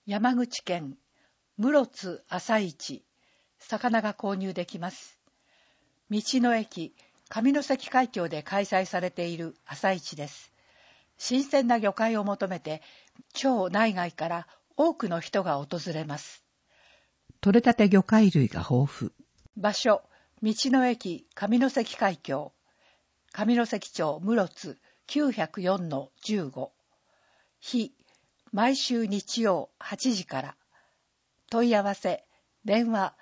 山口県室津朝市、魚が購入できます。道の駅上関海峡で開催されている朝市です。新鮮な魚介を求めて町内外から多くの人が訪れます。 取れたて魚介類が豊富。 場所、道の駅上関海峡、上関町室津 904-15。日、毎週日曜8時から。問い合わせ、電話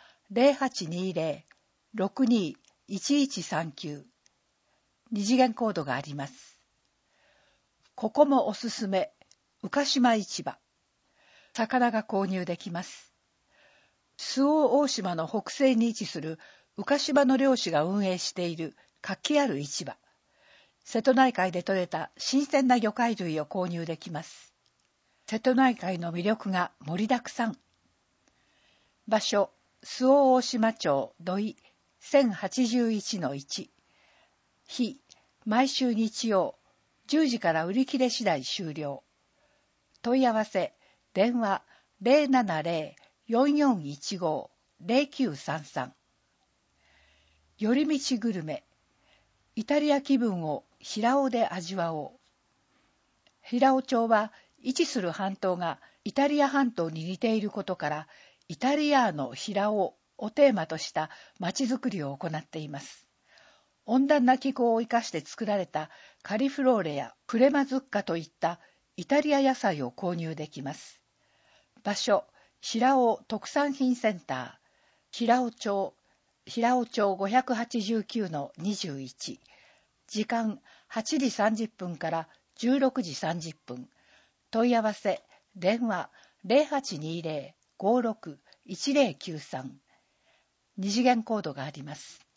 0820-621139。二次元コードがあります。ここもおすすめ、宇鹿島市場。魚が購入できます。周防大島の北西に位置する宇鹿島の漁師が運営している活気ある市場。瀬戸内海で採れた新鮮な魚介類を購入できます。瀬戸内海の魅力が盛りだくさん。場所、周防大島町土井 1081-1。日、毎週日曜10時から売り切れ次第終了。問い合わせ、電話 070-4415-0933。寄り道グルメ、イタリア気分を平尾で味わおう。平尾町は位置する半島がイタリア半島に似ていることから、イタリアの平尾をテーマとした町づくりを行っています。温暖な気候を生かして作られたカリフローレやクレマズッカといったイタリア野菜を購入できます。場所、平尾特産品センター、平尾町 589-21。時間8時30分から16時30分。問い合わせ、電話 0820-56-1093。二次元コードがあります。